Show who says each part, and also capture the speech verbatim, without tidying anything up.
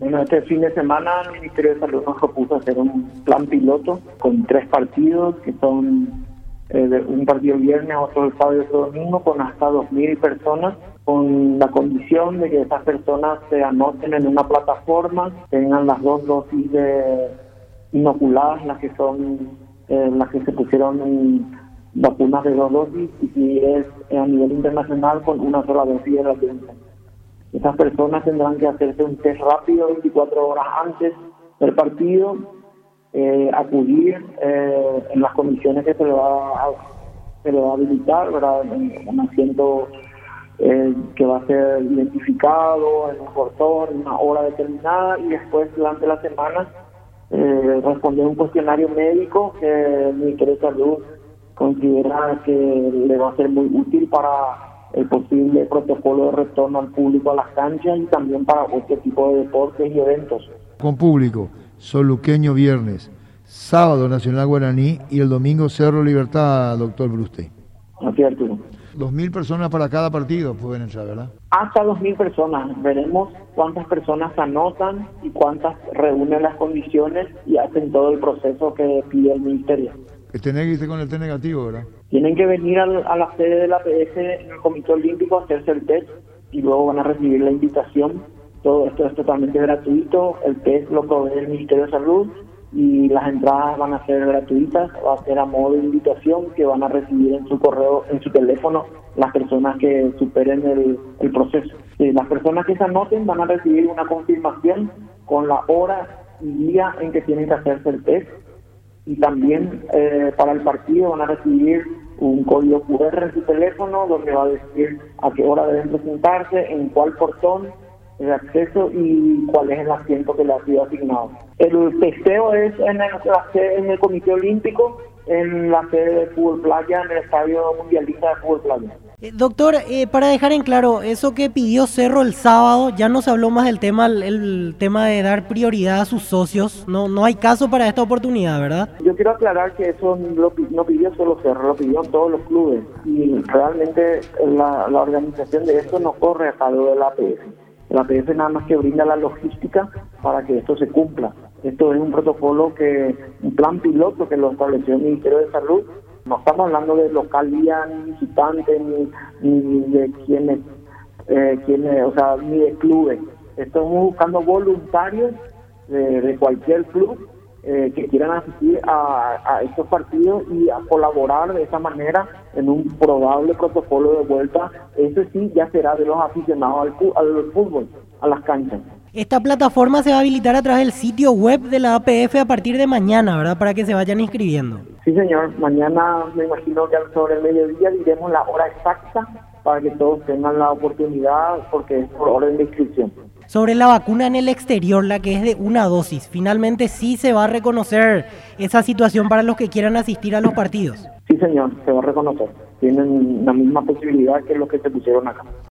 Speaker 1: Bueno, este fin de semana el Ministerio de Salud nos propuso hacer un plan piloto con tres partidos, que son eh, de un partido el viernes, otro el sábado y otro domingo, con hasta dos mil personas, con la condición de que esas personas se anoten en una plataforma, tengan las dos dosis de inoculadas, las que son eh, las que se pusieron vacunas de dos dosis, y si es a nivel internacional con una sola dosis de la Johnson. Esas personas tendrán que hacerse un test rápido veinticuatro horas antes del partido, eh, acudir eh, en las condiciones que se le va a, se le va a habilitar, ¿verdad? En un asiento eh, que va a ser identificado, en un portón, en una hora determinada, y después durante la semana eh, responder un cuestionario médico que el Ministerio de Salud considera que le va a ser muy útil para el posible protocolo de retorno al público a las canchas y también para otro tipo de deportes y eventos.
Speaker 2: Con público, Soluqueño viernes, sábado Nacional Guaraní y el domingo Cerro Libertad, doctor Bruste.
Speaker 1: Así es, Arturo.
Speaker 2: Dos mil personas para cada partido pueden entrar, ¿verdad?
Speaker 1: Hasta dos mil personas. Veremos cuántas personas se anotan y cuántas reúnen las condiciones y hacen todo el proceso que pide el Ministerio.
Speaker 2: Que tenés que irse con el test negativo, ¿verdad?
Speaker 1: Tienen que venir al, a la sede de la A P F en el Comité Olímpico a hacerse el test y luego van a recibir la invitación. Todo esto es totalmente gratuito. El test lo provee el Ministerio de Salud y las entradas van a ser gratuitas. Va a ser a modo de invitación que van a recibir en su correo, en su teléfono, las personas que superen el, el proceso. Y las personas que se anoten van a recibir una confirmación con la hora y día en que tienen que hacerse el test. Y también eh, para el partido van a recibir un código cu erre en su teléfono donde va a decir a qué hora deben presentarse, en cuál portón de acceso y cuál es el asiento que le ha sido asignado. El testeo es en el, en el Comité Olímpico, en la sede de Fútbol Playa, en el Estadio Mundialista de Fútbol Playa.
Speaker 3: Eh, doctor, eh, para dejar en claro, eso que pidió Cerro el sábado, ya no se habló más del tema, el, el tema de dar prioridad a sus socios, no no hay caso para esta oportunidad, ¿verdad?
Speaker 1: Yo quiero aclarar que eso lo, no pidió solo Cerro, lo pidieron todos los clubes, y realmente la, la organización de esto no corre a cargo de la A P F. La A P F nada más que brinda la logística para que esto se cumpla. Esto es un protocolo, que un plan piloto que lo estableció el Ministerio de Salud. No estamos hablando de localía, ni visitantes, ni, ni de quienes, eh, quienes, o sea, ni de clubes. Estamos buscando voluntarios de, de cualquier club eh, que quieran asistir a, a estos partidos y a colaborar de esa manera en un probable protocolo de vuelta. Eso sí ya será de los aficionados al, al fútbol, a las canchas.
Speaker 3: Esta plataforma se va a habilitar a través del sitio web de la A P F a partir de mañana, ¿verdad? Para que se vayan inscribiendo.
Speaker 1: Sí, señor. Mañana me imagino que sobre el mediodía diremos la hora exacta para que todos tengan la oportunidad, porque es por orden de inscripción.
Speaker 3: Sobre la vacuna en el exterior, la que es de una dosis, finalmente sí se va a reconocer esa situación para los que quieran asistir a los partidos.
Speaker 1: Sí, señor, se va a reconocer. Tienen la misma posibilidad que los que se pusieron acá.